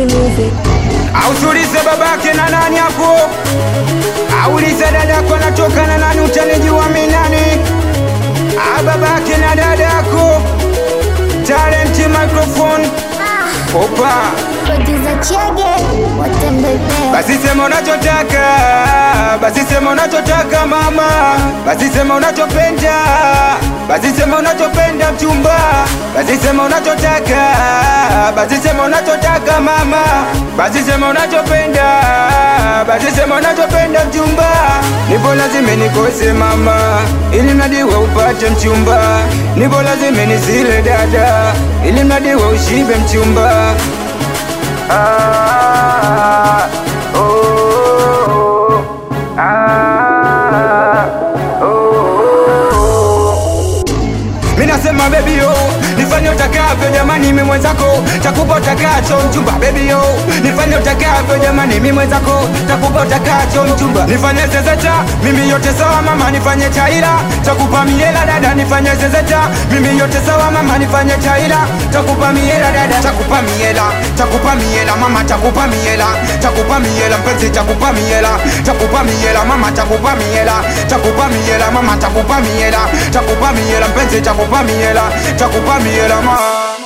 Music. Aulize babake na nani hapo? Aulize dadako natoka na nani, utanijua mimi nani? Babake na dadako. Talent microphone. Opa. Producer Chege, watembelea. Basi sema unachotaka, basi sema unachotaka mama, basi sema unachopenda, basi sema unachopenda mchumba, basi sema unachotaka, basi sema unachotaka mama, basi sema unachopenda, basi sema unachopenda mchumba. Nipo lazima nikose mama, ili mradi wewe upate mchumba. Nipo lazima nisile dada, ili mradi wewe ushibe mchumba. Minasema baby yo, nifanye utakavyo jamani, mimi mwenzako takupa utakacho mchumba. Baby yo, nifanye utakavyo jamani, mimi mwenzako takupa utakacho mchumba. Nifanye zezeta, mimi yote sawa mama, nifanye chaila takupa miela dada. Nifanye zezeta, mimi yote sawa mama, nifanye chaila takupa miela dada. Takupa miela, takupa miela mama, takupa miela, takupa miela mpenzi, takupa miela, takupa miela mama, takupa miela, takupa miela mama, takupa miela, takupa miela mpenzi, takupa miela, takupa miela mama.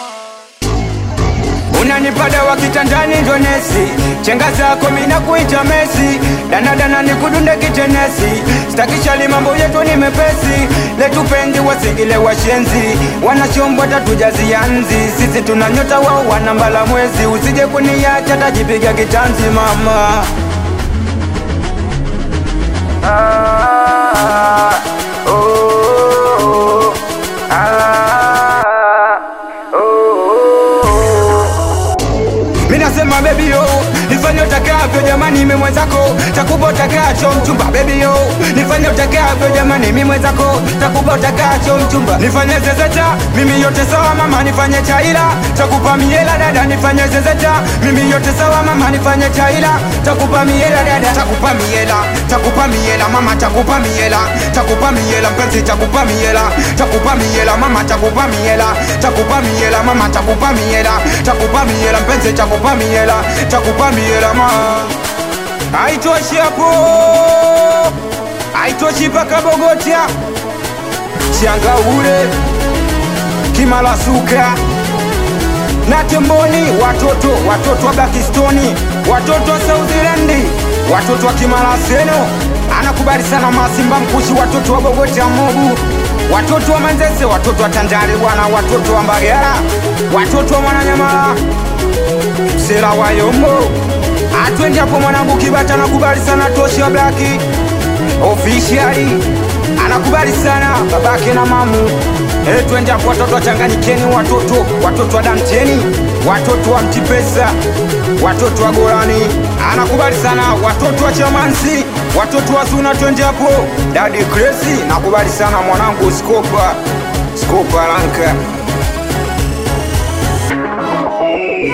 Unanipada wa kitandani ndo nesi, chenga zako mina kuita Messi, dana dana nikudunde kitenesi, stakisha li mambo yetu ni mepesi, letu pendi wasingile washenzi, wanachombo tatujazi yanzi, sisi tunanyota wao wanambala mwezi, usije kuniacha tajipiga kitanzi mama. Minasema baby yo, nifanye utakavyo jamani, mimi mwenzako takupa utakacho mchumba. Baby yo, nifanye utakavyo jamani, mimi mwenzako takupa utakacho mchumba. Nifanye zezeta, mimi yote sawa mama, nifanye chaila takupa miela dada. Nifanye zezeta, mimi yote sawa mama, nifanye chaila takupa miela dada. Takupa miela, takupa miela mama, takupa miela, takupa miela mpenzi, takupa miela, takupa miela mama, takupa miela, takupa miela mama, takupa miela, takupa miela mpenzi, takupa miela, takupa miela ma. Haitoshi hapo, haitoshi paka Bogota, Chianga ule Kimala Suka na Temboni, watoto wa Bakistoni, watoto wa South Zealand, watoto wa Kimala Seno. Anakubali sana Masimba Mkushi, watoto wa Bogota Mobu, watoto wa Manzese, watoto wa Tandale bwana, watoto wa Mbagala, watoto wa Mwananyamala, Sera wa Yombo. Atwendi hapo mwanangu Kibata, anakubali sana Toshi wa Blaki officially, anakubali sana babake na mamu. Twende hapo watoto wa Changanyikeni, watoto wa Danteni, watoto wa Mtipesa, watoto wa Gorani, anakubali sana watoto wa Chamansi, watoto wa Suna. Twende hapo Daddy Crazy, nakubali sana mwanangu Skopa Lanka.